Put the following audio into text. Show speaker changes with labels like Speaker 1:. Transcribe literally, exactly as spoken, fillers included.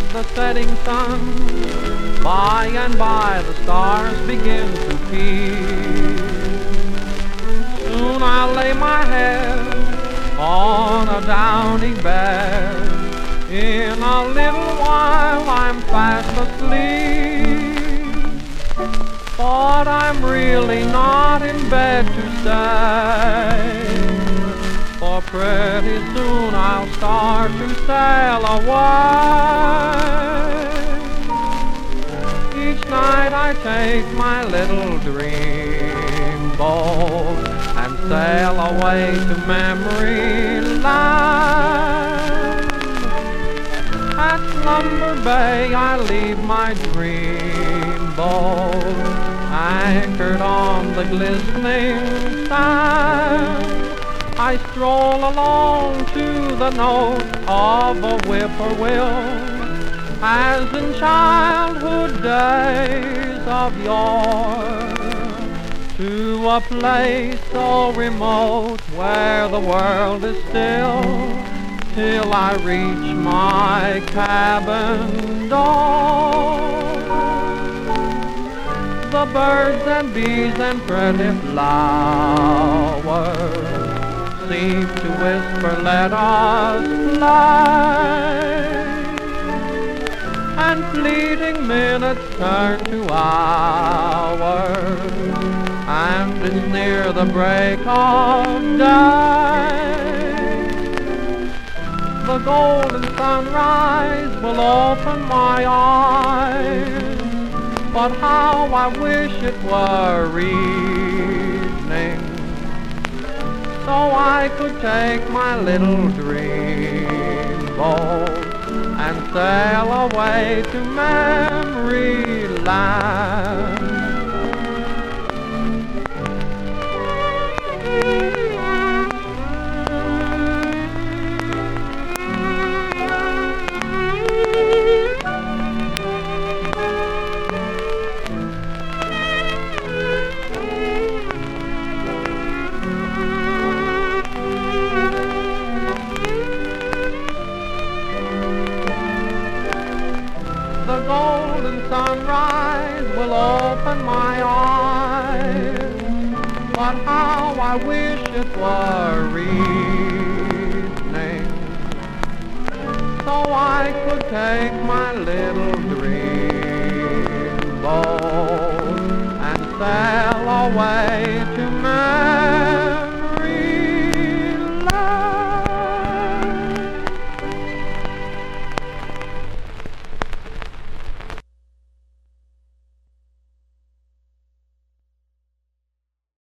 Speaker 1: the setting sun, by and by the stars begin to peep. Soon I'll lay my head on a downy bed. In a little while I'm fast asleep. But I'm really not in bed to stay, for pretty soon I'll start to sail away. Each night I take my little dream boat and sail away to memory land. At Slumber Bay I leave my dream boat anchored on the glistening sand. I stroll along to the note of a whippoorwill, as in childhood days of yore, to a place so remote where the world is still, till I reach my cabin door. The birds and bees and pretty flowers seem to whisper, let us fly. And fleeting minutes turn to hours, and it's near the break of day. The golden sunrise will open my eyes, but how I wish it were evening, so I could take my little dream boat and sail away to memory land. The golden sunrise will open my eyes, but how I wish it were evening, so I could take my little dream boat and sail away